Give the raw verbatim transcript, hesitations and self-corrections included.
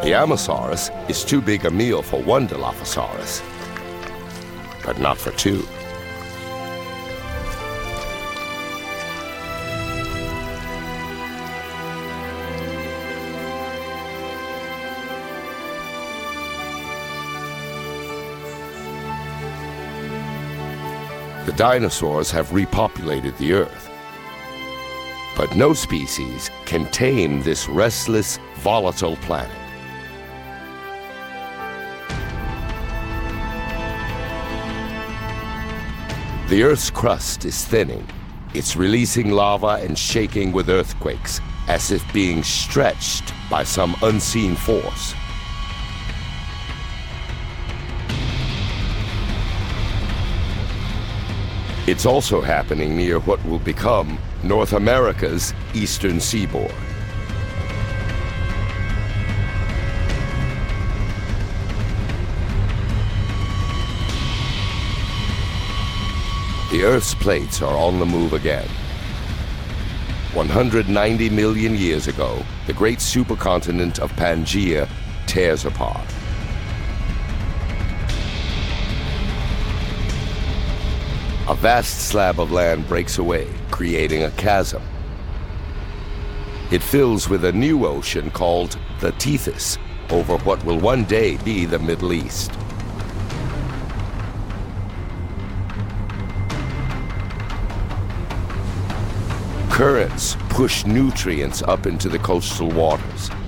The Amasaurus is too big a meal for one Dilophosaurus, but not for two. The dinosaurs have repopulated the Earth. But no species can tame this restless, volatile planet. The Earth's crust is thinning. It's releasing lava and shaking with earthquakes, as if being stretched by some unseen force. It's also happening near what will become North America's eastern seaboard. The Earth's plates are on the move again. one hundred ninety million years ago, the great supercontinent of Pangaea tears apart. A vast slab of land breaks away, creating a chasm. It fills with a new ocean called the Tethys, over what will one day be the Middle East. Currents push nutrients up into the coastal waters.